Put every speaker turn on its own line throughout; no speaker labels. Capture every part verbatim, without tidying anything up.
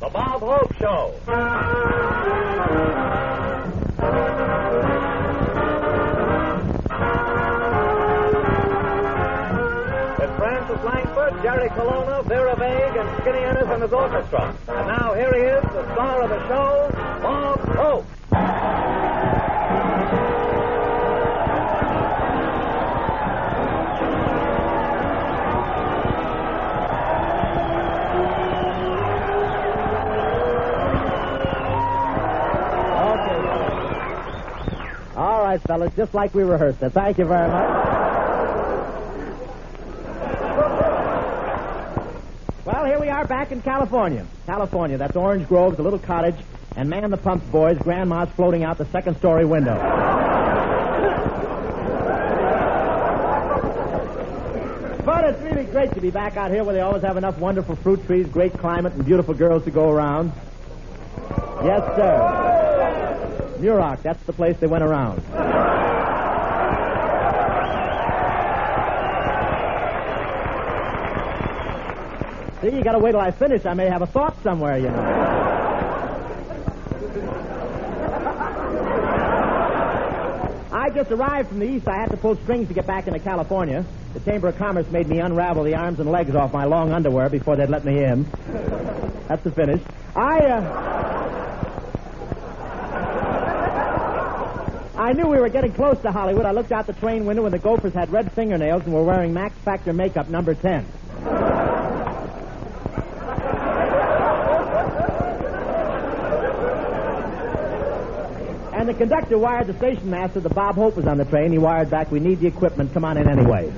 The Bob Hope Show. With Francis Langford, Jerry Colonna, Vera Vague, and Skinny Ennis and his orchestra. And now here he is, the star of the show, Bob Hope.
All right, fellas, just like we rehearsed it. Thank you very much. Well, here we are back in California. California, that's Orange Grove, the little cottage, and Man the Pumps boys, Grandma's floating out the second-story window. But it's really great to be back out here where they always have enough wonderful fruit trees, great climate, and beautiful girls to go around. Yes, sir. Muroc, that's the place they went around. See, you gotta wait till I finish. I may have a thought somewhere, you know. I just arrived from the east. I had to pull strings to get back into California. The Chamber of Commerce made me unravel the arms and legs off my long underwear before they'd let me in. That's the finish. I, uh... I knew we were getting close to Hollywood. I looked out the train window and the Gophers had red fingernails and were wearing Max Factor makeup number ten. And the conductor wired the station master that Bob Hope was on the train. He wired back, "We need the equipment. Come on in anyway."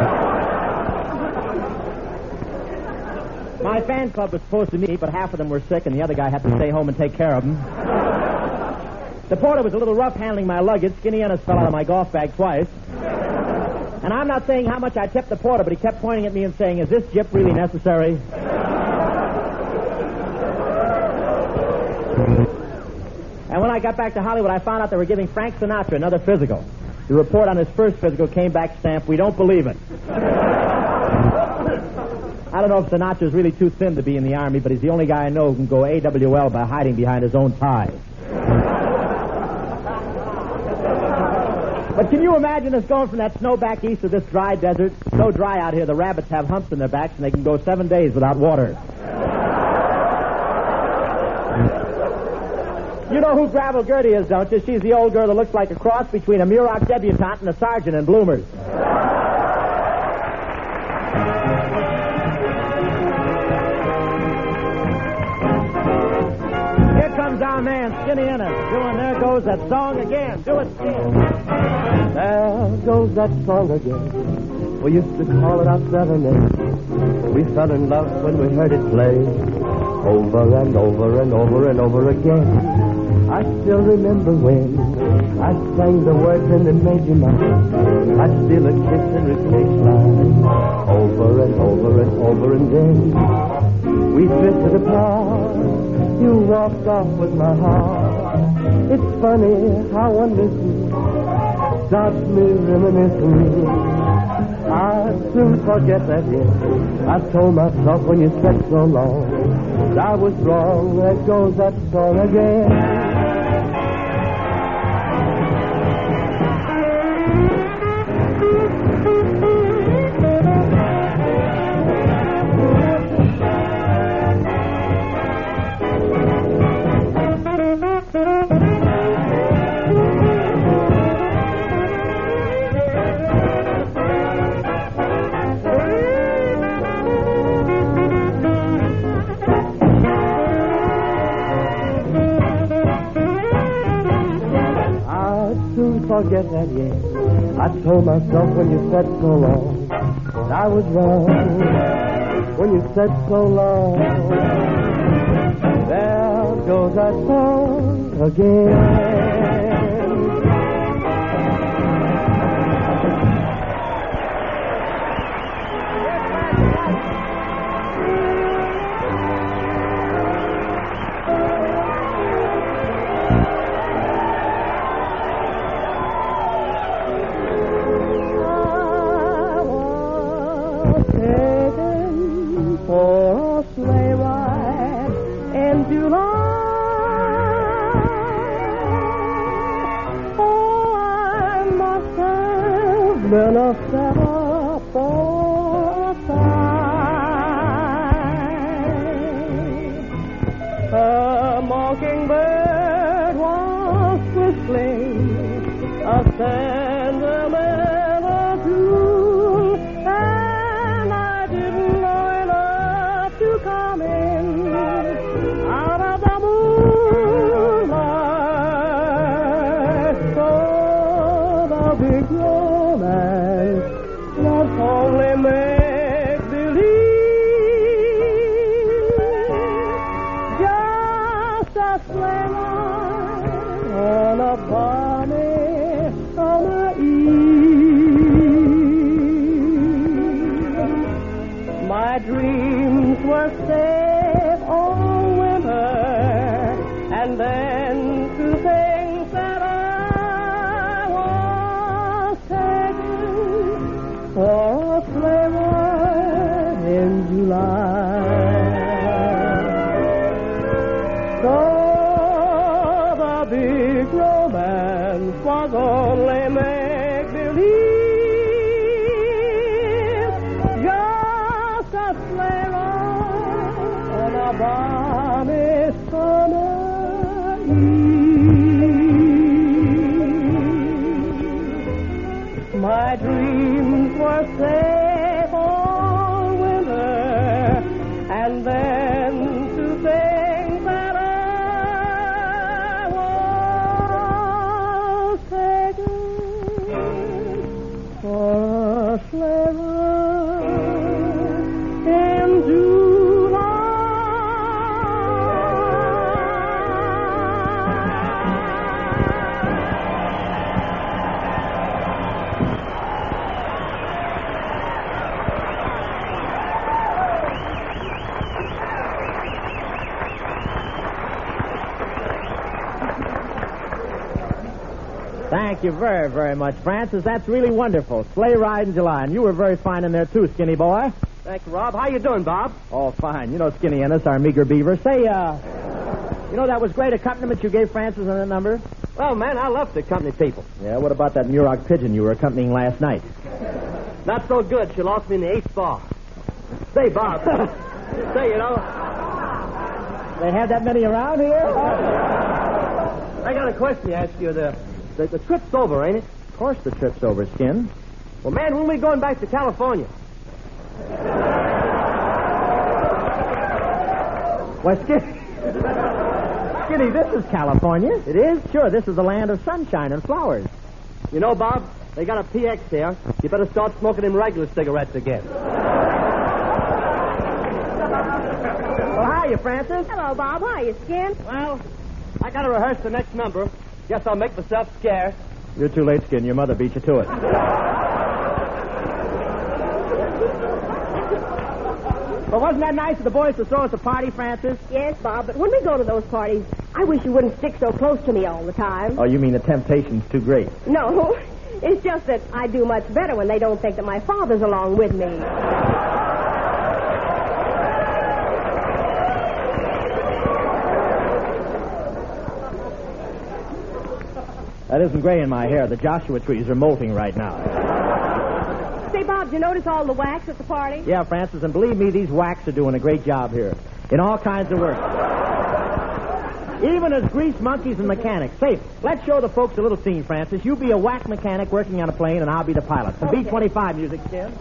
My fan club was supposed to meet, but half of them were sick and the other guy had to stay home and take care of them. The porter was a little rough handling my luggage. Skinny Ennis fell out of my golf bag twice. And I'm not saying how much I tipped the porter, but he kept pointing at me and saying, "Is this jip really necessary?" And when I got back to Hollywood, I found out they were giving Frank Sinatra another physical. The report on his first physical came back stamped, "We don't believe it." I don't know if Sinatra's really too thin to be in the Army, but he's the only guy I know who can go A W L by hiding behind his own tie. But can you imagine us going from that snow back east to this dry desert? It's so dry out here, the rabbits have humps in their backs, and they can go seven days without water. You know who Gravel Gertie is, don't you? She's the old girl that looks like a cross between a Muroc debutante and a sergeant in Bloomers. Here comes our man, Skinny Ennis, doing There Goes That Song Again. Do it, Skinny.
There goes that song again. We used to call it our serenade. We fell in love when we heard it play, over and over and over and over again. I still remember when I sang the words and it made you mine. I'd steal a kiss and replace mine, over and over and over and then we drifted apart. You walked off with my heart. It's funny how one listens, starts me reminiscing. I'll soon forget that hit. I told myself when you said so long that I was wrong. There goes that song again. Forget that, yes. I told myself when you said so long that I was wrong. When you said so long, there goes that song again. in July. Oh, I must have been a setup for a sigh. A mockingbird was whistling a sentimental tune, and I didn't know enough to come in out of the moonlight. So the big romance was only make-believe, just a sleigh ride on a balmy summer eve. My dreams were safe all winter, and then to think that I was taken for a sleigh ride in July. So the big romance was only make-believe, just a sleigh ride on a balmy summer eve. My dreams were safe all winter, and then to think that I was taken for a sleigh ride in July.
Thank you very, very much, Francis. That's really wonderful. Sleigh ride in July. And you were very fine in there, too, Skinny boy.
Thank you, Rob. How you doing, Bob?
Oh, fine. You know Skinny Ennis, our meager beaver. Say, uh, you know that was great accompaniment you gave Francis on that number?
Well, man, I love to accompany people.
Yeah, what about that Muroc pigeon you were accompanying last night?
Not so good. She lost me in the eighth bar. Say, Bob. Say, you know,
They have that many around here?
I got a question to ask you. The, the, the trip's over, ain't it?
Of course the trip's over, Skin.
Well, man, when are we going back to California?
Why, Skinny... Skinny, this is California. It is? Sure, this is the land of sunshine and flowers.
You know, Bob, they got a P X there. You better start smoking them regular cigarettes again.
Well, how are you, Francis?
Hello, Bob. How are you, Skin?
Well, I got to rehearse the next number. Guess I'll make myself scarce.
You're too late, Skin. Your mother beat you to it. But wasn't that nice of the boys to throw us a party, Francis?
Yes, Bob, but when we go to those parties, I wish you wouldn't stick so close to me all the time.
Oh, you mean the temptation's too great?
No, it's just that I do much better when they don't think that my father's along with me.
That isn't gray in my hair. The Joshua trees are molting right now.
Say, Bob, did you notice all the wax at the party?
Yeah, Francis, and believe me, these whacks are doing a great job here. In all kinds of work. Even as grease monkeys and mechanics. Say, let's show the folks a little scene, Francis. You be a whack mechanic working on a plane, and I'll be the pilot. Some
Okay.
B twenty-five music, Skin.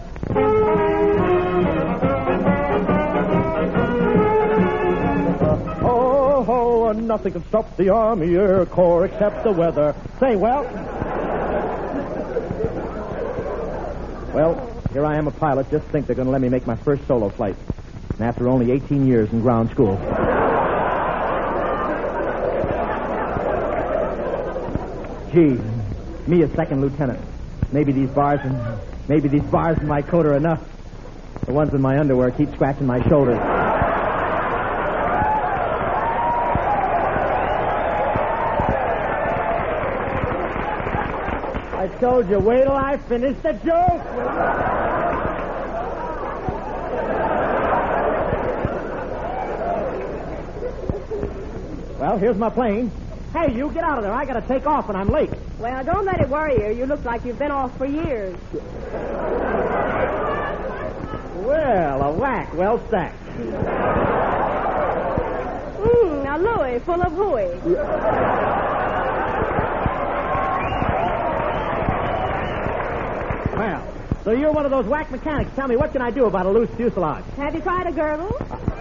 Oh, oh, nothing can stop the Army Air Corps except the weather. Say, well... Well, here I am a pilot. Just think they're going to let me make my first solo flight. And after only eighteen years in ground school. Gee, me a second lieutenant. Maybe these bars and maybe these bars in my coat are enough. The ones in my underwear keep scratching my shoulders. I told you, wait till I finish the joke. Well, here's my plane. Hey, you, get out of there. I got to take off, and I'm late.
Well, don't let it worry you. You look like you've been off for years.
Well, a whack. Well stacked.
Mmm, a Louis full of hooey.
Well, so you're one of those whack mechanics. Tell me, what can I do about a loose fuselage?
Have you tried a girdle?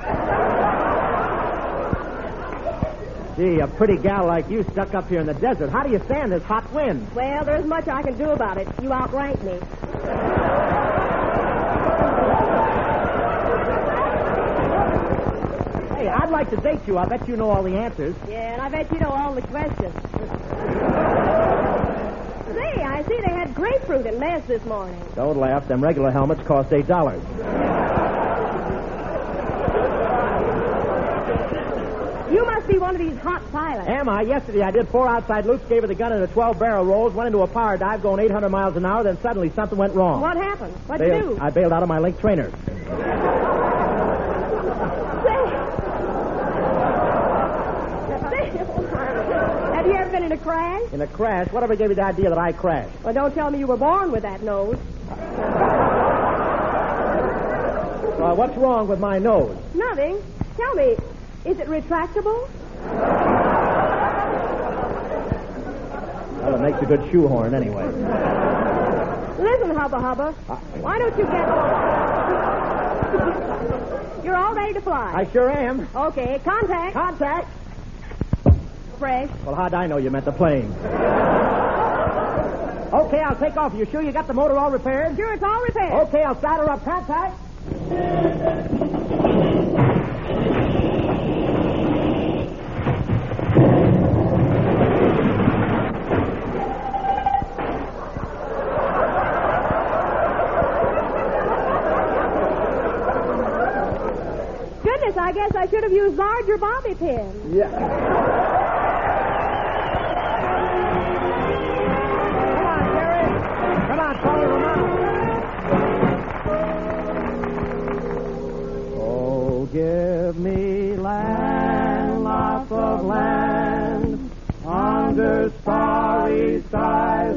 Gee, a pretty gal like you stuck up here in the desert. How do you stand this hot wind?
Well, there's much I can do about it. You outrank me.
Hey, I'd like to date you. I bet you know all the answers.
Yeah, and I bet you know all the questions. Say, I see they had grapefruit in mess this morning.
Don't laugh. Them regular helmets cost eight dollars.
You must be one of these hot pilots.
Am I? Yesterday I did four outside loops, gave her the gun in a twelve-barrel rolls, went into a power dive going eight hundred miles an hour, then suddenly something went wrong.
What happened? What'd
Bailed-
you do?
I bailed out of my link trainer.
Have you ever been in a crash?
In a crash? Whatever gave you the idea that I crashed?
Well, don't tell me you were born with that nose.
Well, what's wrong with my nose?
Nothing. Tell me, is it retractable?
Well, it makes a good shoehorn anyway.
Listen, Hubba Hubba. Why don't you get... You're all ready to fly.
I sure am.
Okay, contact.
Contact.
Fresh.
Well, how'd I know you meant the plane? Okay, I'll take off. You sure you got the motor all repaired?
Sure, it's all repaired.
Okay, I'll start her up. Contact.
Goodness, I guess I should have used larger bobby pins.
Yeah. Come on, Tony Romano. Oh, give me land, lots of land, under starry skies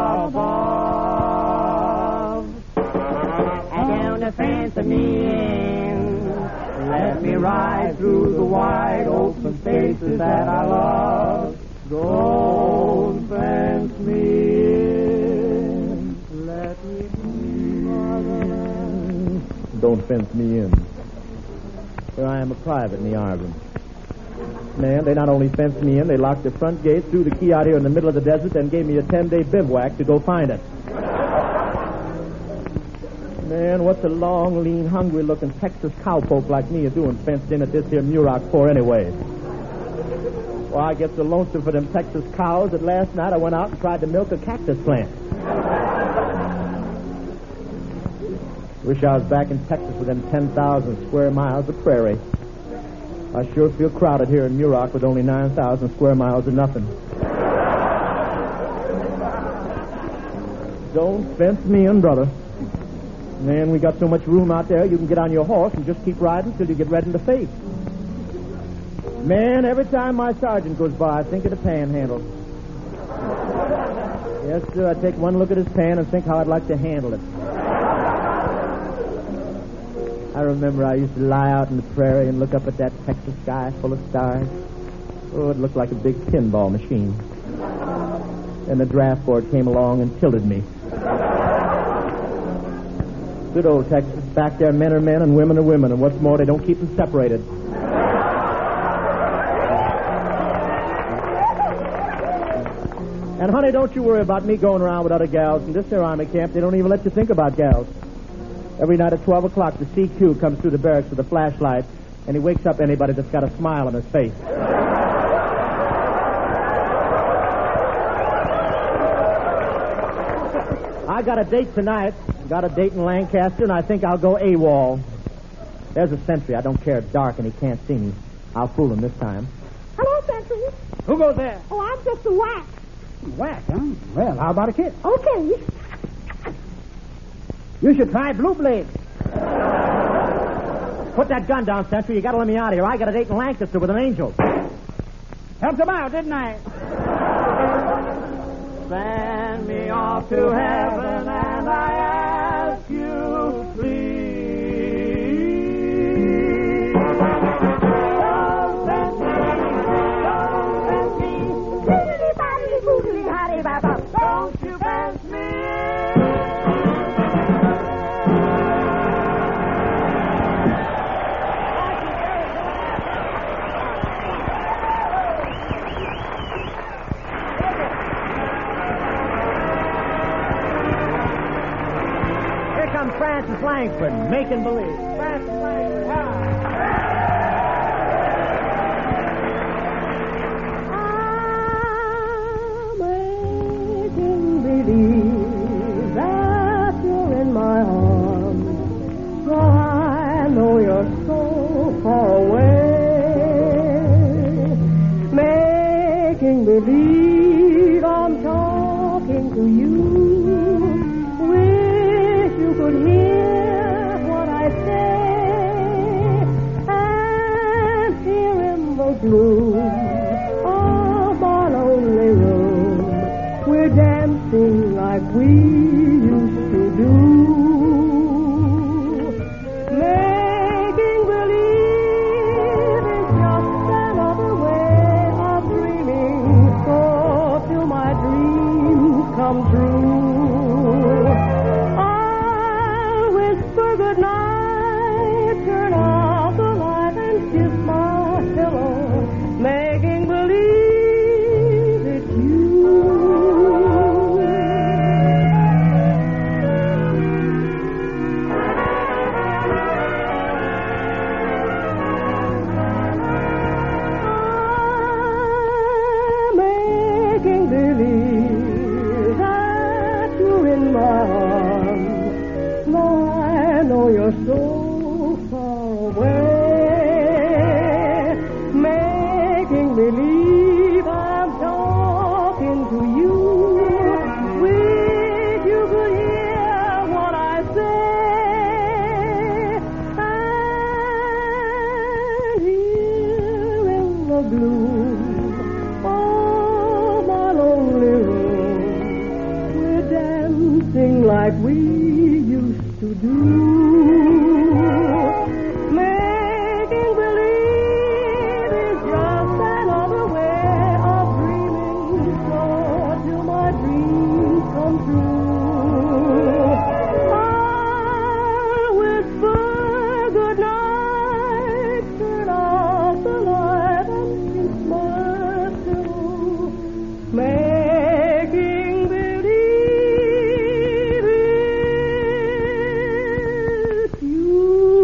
above. And down the fence of me in, let me ride through the wide open spaces that I love. Don't fence me in. Let me be. Don't fence me in. Here I am a private in the Arvin. Man, they not only fenced me in, they locked the front gate, threw the key out here in the middle of the desert, then gave me a ten-day bivouac to go find it. Man, what's a long, lean, hungry-looking Texas cowpoke like me a doing fenced in at this here Muroc for anyway? Well, I get so lonesome for them Texas cows that last night I went out and tried to milk a cactus plant. Wish I was back in Texas with them ten thousand square miles of prairie. I sure feel crowded here in Muroc with only nine thousand square miles of nothing. Don't fence me in, brother. Man, we got so much room out there, you can get on your horse and just keep riding till you get red in the face. Man, every time my sergeant goes by, I think of the panhandle. Yes, sir, I take one look at his pan and think how I'd like to handle it. I remember I used to lie out in the prairie and look up at that Texas sky full of stars. Oh, it looked like a big pinball machine. Then the draft board came along and tilted me. Good old Texas. Back there, men are men and women are women. And what's more, they don't keep them separated. And, honey, don't you worry about me going around with other gals. In this here army camp, they don't even let you think about gals. Every night at twelve o'clock, the C Q comes through the barracks with a flashlight, and he wakes up anybody that's got a smile on his face. I got a date tonight. Got a date in Lancaster, and I think I'll go AWOL. There's a sentry. I don't care. It's dark, and he can't see me. I'll fool him this time.
Hello, Sentry.
Who goes there?
Oh, I'm just a whack.
Whack, huh? Well, how about a kiss?
Okay.
You should try Blue Blade. Put that gun down, Sentry. You got to let me out of here. I got a date in Lancaster with an angel. Helped him out, didn't I? Send me off to heaven, and I ask you, please. Don't send me, don't send me, diddly-body, boodly-hotty-bop-bop. Don't you fence me Francis Langford, making believe. Francis Langford, hi.
I'm making believe that you're in my arms. So I know you're so far away. Making believe I'm talking to you. Could hear what I say, and here in the gloom of our lonely room, we're dancing like we used to do, making believe is just another way of dreaming, so till my dreams come true. Good night, turn off the light and kiss my pillow, making believe it's you. I'm making believe that you're in my arms. No, I know you're so far away, making believe I'm talking to you. Wish you could hear what I say, and here in the gloom of my lonely room, we're dancing like we used to do, making believe is just another way of dreaming, so till my dreams come true, I'll whisper good night, turn off the light and kiss my pillow, making believe it's you.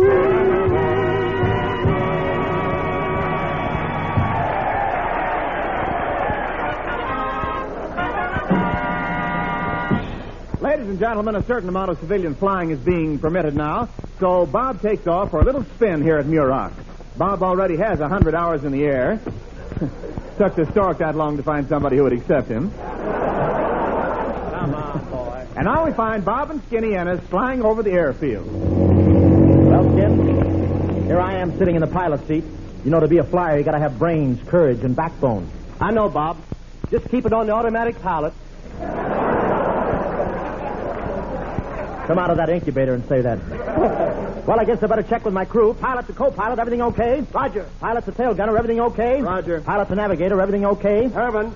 Ladies and gentlemen, a certain amount of civilian flying is being permitted now, so Bob takes off for a little spin here at Muroc. Bob already has a hundred hours in the air. Took the stork that long to find somebody who would accept him.
Come on, boy.
And now we find Bob and Skinny Ennis flying over the airfield.
Well, Skin, here I am sitting in the pilot seat. You know, to be a flyer, you got to have brains, courage, and backbone.
I know, Bob. Just keep it on the automatic pilot.
Come out of that incubator and say that. Well, I guess I better check with my crew. Pilot to co-pilot, everything okay?
Roger.
Pilot to tail gunner, everything okay?
Roger.
Pilot to navigator, everything okay?
Herman.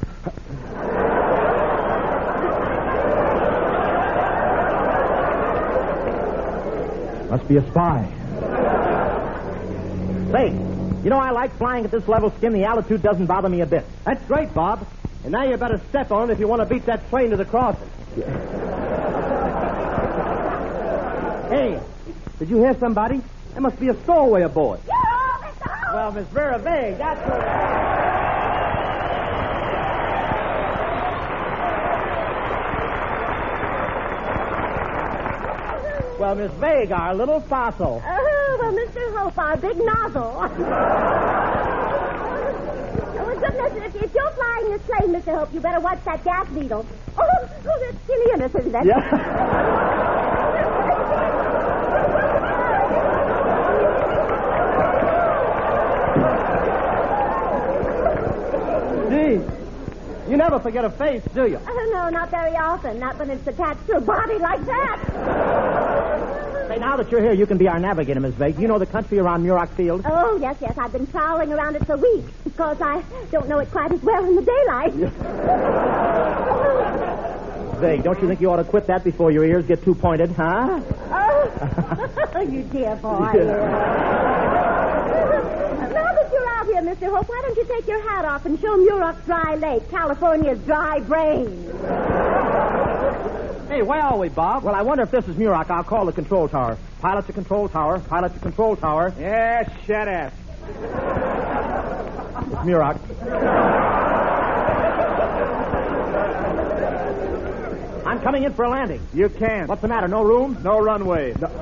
Must be a spy. Say, you know I like flying at this level, Skin. The altitude doesn't bother me a bit.
That's great, Bob. And now you better step on it if you want to beat that plane to the crossing. Hey, did you hear somebody? There must be a stowaway aboard.
Yoo-hoo, Mister Hope!
Well, Miss Vera Vague, that's what... Well, Miss Vague, our little fossil.
Oh, well, Mister Hope, our big nozzle. Oh, goodness, if, if you're flying this plane, Mister Hope, you better watch that gas needle. Oh, oh that's Skinny Ennis, isn't it?
Yeah. You never forget a face, do you?
Oh, no, not very often. Not when it's attached to a body like that.
Say, now that you're here, you can be our navigator, Miss Vague. You know the country around Muroc Field?
Oh, yes, yes. I've been prowling around it for weeks because I don't know it quite as well in the daylight.
Vague, don't you think you ought to quit that before your ears get too pointed, huh?
Oh, you dear boy. Now that you're out here, Mister Hope, why don't you take your hat off and show Muroc's dry lake, California's dry brain?
Hey, where are we, Bob? Well, I wonder if this is Muroc. I'll call the control tower. Pilot to control tower. Pilot to control tower.
Yeah, shut up.
It's Muroc. I'm coming in for a landing.
You can't.
What's the matter? No room?
No runway. No.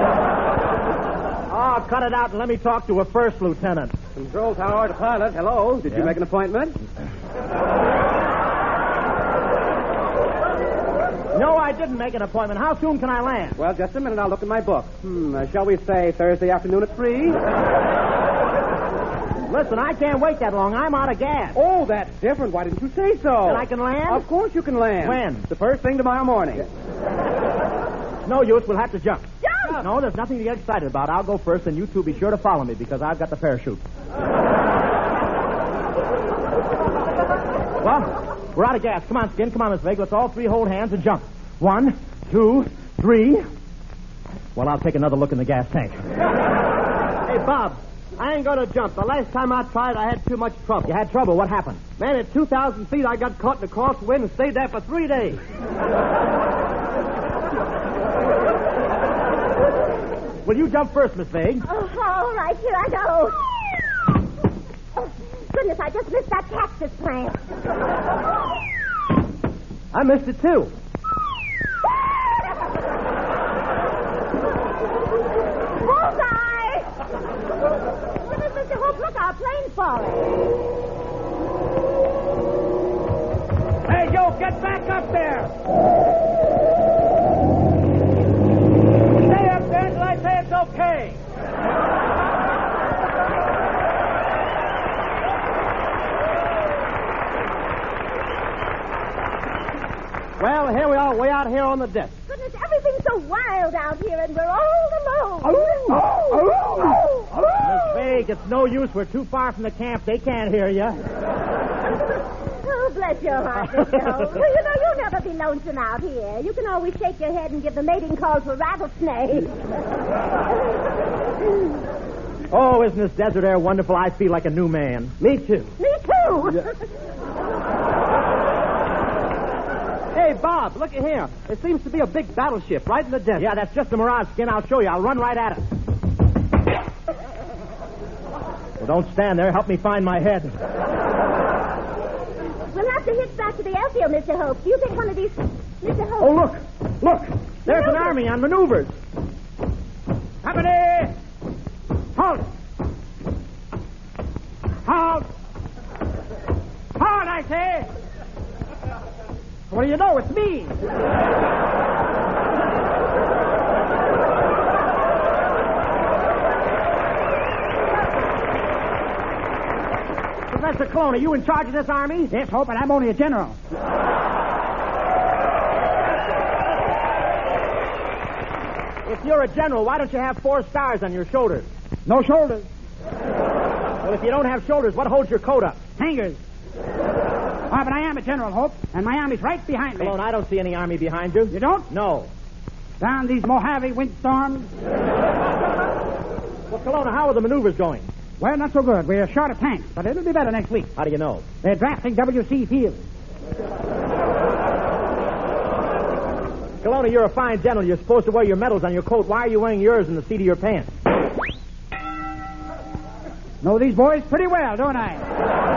Oh, cut it out and let me talk to a first lieutenant.
Control tower to pilot. Hello. Did
Yeah?
you make an appointment?
No, I didn't make an appointment. How soon can I land?
Well, just a minute. I'll look at my book. Hmm. Uh, shall we say Thursday afternoon at three?
Listen, I can't wait that long. I'm out of gas.
Oh, that's different. Why didn't you say so?
Then I can land?
Of course you can land.
When?
The first thing tomorrow morning.
No use. We'll have to jump.
Jump!
No, there's nothing to get excited about. I'll go first, and you two be sure to follow me because I've got the parachute. Well, we're out of gas. Come on, Skin. Come on, Miss Vague. Let's all three hold hands and jump. One, two, three. Well, I'll take another look in the gas tank.
Hey, Bob, I ain't going to jump. The last time I tried, I had too much trouble.
You had trouble. What happened?
Man, at two thousand feet, I got caught in a crosswind and stayed there for three days.
Will you jump first, Miss Vague?
Oh, all right, here I go. Oh, goodness, I just missed that cactus plant.
I missed it, too.
Bullseye! Goodness, Mister Hope, look, our plane's falling.
Hey, yo, get back up there! Stay up there until I say it's okay. Well, here we are, way out here on the deck.
Goodness, everything's so wild out here, and we're all alone.
Miss Vague, it's no use. We're too far from the camp. They can't hear you.
Oh, bless your heart, Mister Hope. Well, you know, you'll never be lonesome out here. You can always shake your head and give the mating call for rattlesnakes.
Oh, isn't this desert air wonderful? I feel like a new man.
Me too.
Me too.
Hey, Bob, look at here. There seems to be a big battleship right in the desert.
Yeah, that's just a mirage, Skin. I'll show you. I'll run right at it. Well, don't stand there. Help me find my head.
We'll have to hitch back to the airfield, Mister Hope. Do you think one of these... Mister Hope...
Oh, look. Look. There's an army on maneuvers. Company! Halt! Halt! Halt, I say! What do you know? It's me. Professor Clone, are you in charge of this army? Yes, Hope, and I'm only a general. If you're a general, why don't you have four stars on your shoulders? No shoulders. Well, if you don't have shoulders, what holds your coat up? Hangers. Oh, but I am a general, Hope, and my army's right behind me. Clone, I don't see any army behind you. You don't? No. Down these Mojave windstorms. Well, Kelowna, how are the maneuvers going? Well, not so good. We're short of tanks, but it'll be better next week. How do you know? They're drafting W C Field. Kelowna, you're a fine general. You're supposed to wear your medals on your coat. Why are you wearing yours in the seat of your pants? Know these boys pretty well, don't I?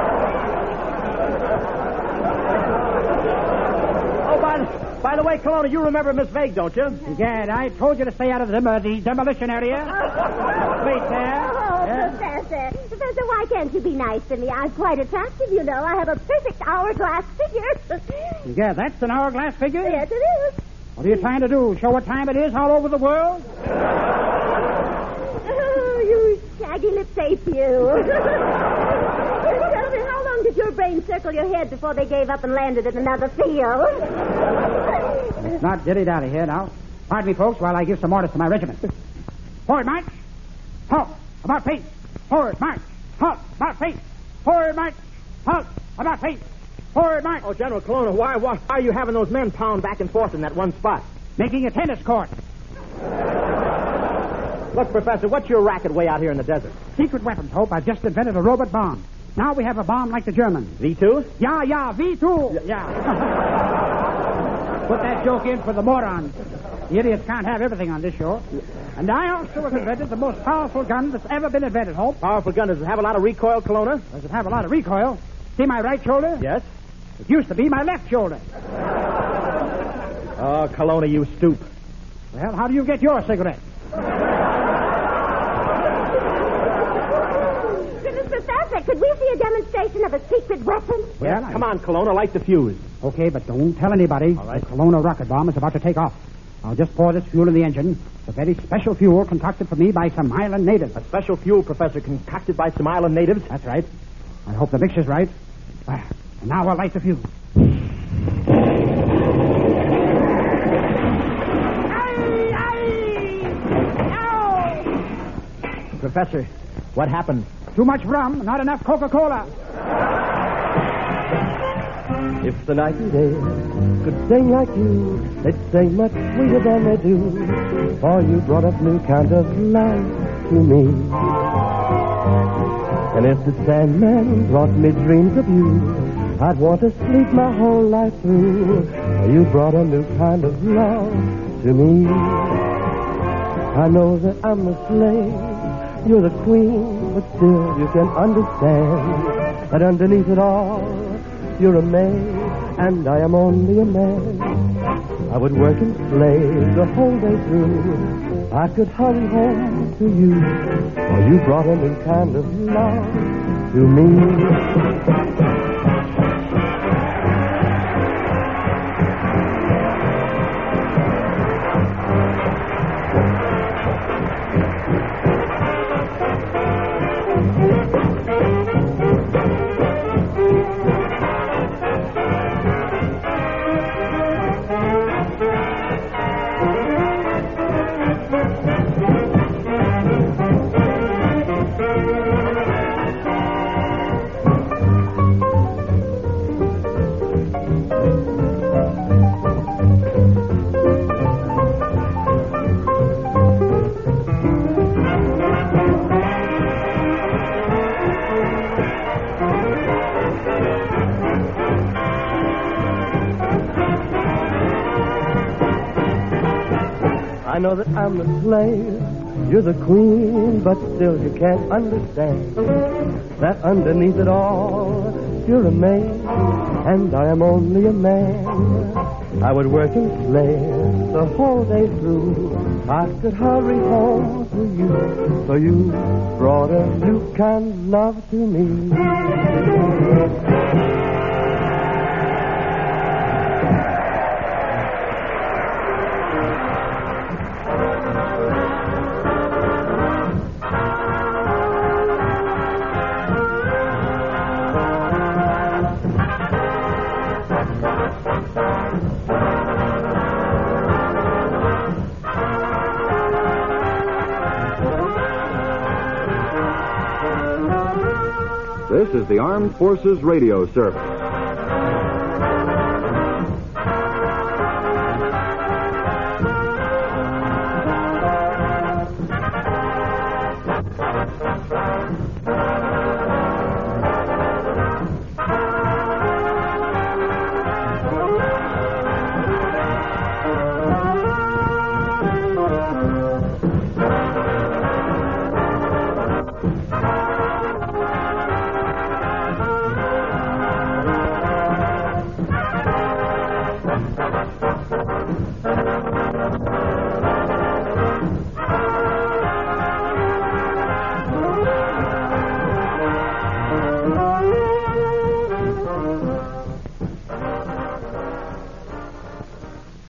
Oh, by the, by the way, Kelowna, you remember Miss Vague, don't you? Gad, I told you to stay out of the, uh, the demolition area. Wait there.
Oh,
Yeah.
Professor. Professor, why can't you be nice to me? I'm quite attractive, you know. I have a perfect hourglass figure.
Yeah, that's an hourglass figure?
Yes, it is.
What are you trying to do? Show what time it is all over the world?
Oh, you shaggy lips ape, you. Tell me, how long did make your brain circle your head before they gave up and landed in another field.
It's not dilly-dally here now. Pardon me, folks, while I give some orders to my regiment. Forward march. Halt. About face. Forward march. Halt. About face. Forward march. Halt. About face. Forward march.
Oh, General Colonna, why, why are you having those men pound back and forth in that one spot?
Making a tennis court.
Look, Professor, what's your racket way out here in the desert?
Secret weapons, Hope. I've just invented a robot bomb. Now we have a bomb like the Germans.
V two?
Yeah, yeah, V two. Yeah. Put that joke in for the morons. The idiots can't have everything on this show. And I also have invented the most powerful gun that's ever been invented, Hope.
Powerful gun. Does it have a lot of recoil, Colonna?
Does it have a lot of recoil? See my right shoulder?
Yes.
It used to be my left shoulder.
Oh, Colonna, you stoop.
Well, how do you get your cigarette?
Goodness, Professor, could we see a demonstration of a secret weapon?
Well,
Come on, Colonna, light the fuse.
Okay, but don't tell anybody.
All right.
The Kelowna rocket bomb is about to take off. I'll just pour this fuel in the engine. It's a very special fuel concocted for me by some island natives.
A special fuel, Professor, concocted by some island natives?
That's right. I hope the mixture's right. Ah, and now I'll light the fuse.
Professor, what happened?
Too much rum, not enough Coca-Cola.
If the nightingale could sing like you, they'd sing much sweeter than they do. For you brought a new kind of life to me. And if the Sandman brought me dreams of you, I'd want to sleep my whole life through. For you brought a new kind of love to me. I know that I'm a slave, you're the queen, but still you can understand that underneath it all, you're a maid, and I am only a man. I would work and slave the whole day through. I could hurry home to you, for you brought a new kind of love to me. I know that I'm the slave, you're the queen, but still you can't understand that underneath it all, you're a maid, and I am only a man. I would work and slave the whole day through. I could hurry home to you, so you brought a new kind of love to me.
This is the Armed Forces Radio Service.